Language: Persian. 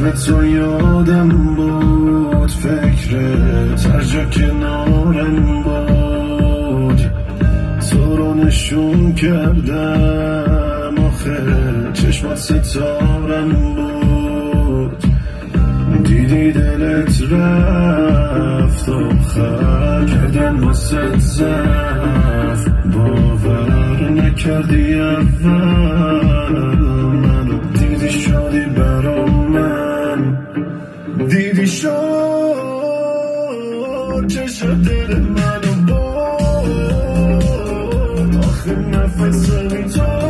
اسم تو یادم بود، فکرت هر جا کنارم بود. تو رو نشون کردم آخه چشمات ستارم بود. دیدی دلت رفت آخر کردن واسه ضعف. باور نکردی اول منو، دیدی شدی برا من، دیدی شد چشم دل منو برد. آخه نفس بی تو